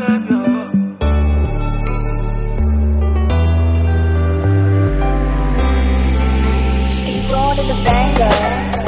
Steve Rod in the banger.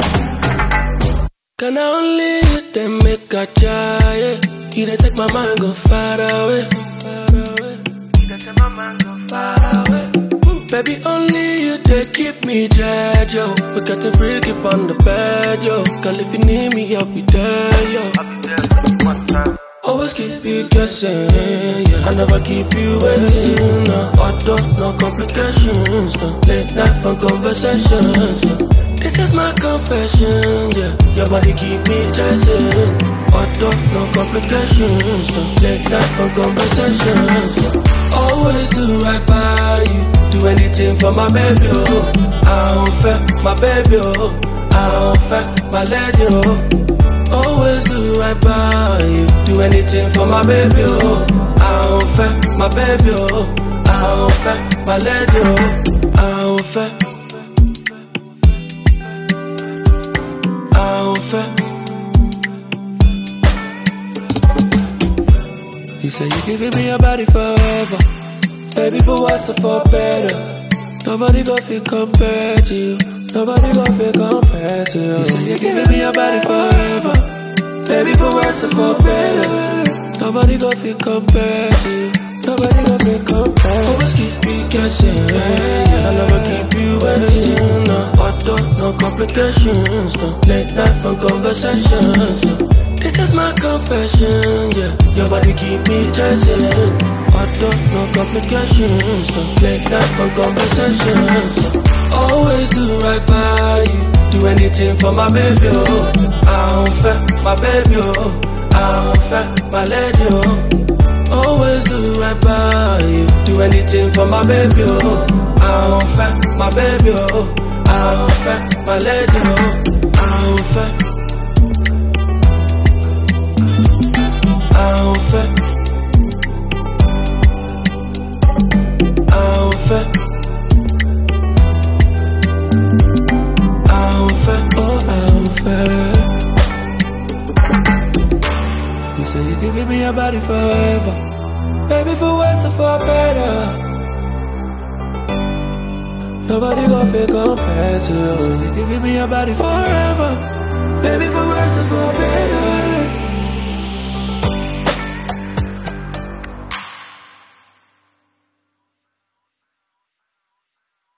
Can I only hit them make a try? Yeah. You done take my mind go far away. You done take my mind go far away. Baby, only you they keep me dead, yo. We got the freak up on the bed, yo. Girl, if you need me, I'll be there, yo. I'll be there one time. Always keep you guessing, yeah. I never keep you waiting, no auto, no complications, no late night fun conversations, no. This is my confession, yeah. Your body keep me chasing, auto, no complications, no late night fun conversations, no. Always do right by you, do anything for my baby, oh. I don't fair, my baby, oh. I don't fair, my lady, oh. Always do right by you, do anything for my baby, oh. I don't fair, my baby, oh. I don't fair, my lady, oh. I don't fair, I don't fair. You say you giving me your body forever, baby, for worse or for better. Nobody gon' feel compared to you. Nobody gon' feel compared to you. You say you're giving me your body forever, baby, for worse or for better. Nobody gon' feel compared to you. Nobody gon' feel compared. Always keep me guessing, yeah. I never keep you waiting, no auto, no complications, no late night fun conversations, no. This is my confession, yeah. Your body keep me chasing, auto, no complications, no late night fun conversations, no. Always do right by you, do anything for my baby, oh. I don't fair, my baby, oh. I don't fair, my lady, oh. Always do right by you, do anything for my baby, oh. I don't fair, my baby, oh. I don't fair, my lady, oh. I don't fair, I don't fair, I don't fair. You say you're giving me your body forever, baby, for worse or for better. Nobody gon' feel compared to you. You say you're giving me your body forever, baby, for worse or for better.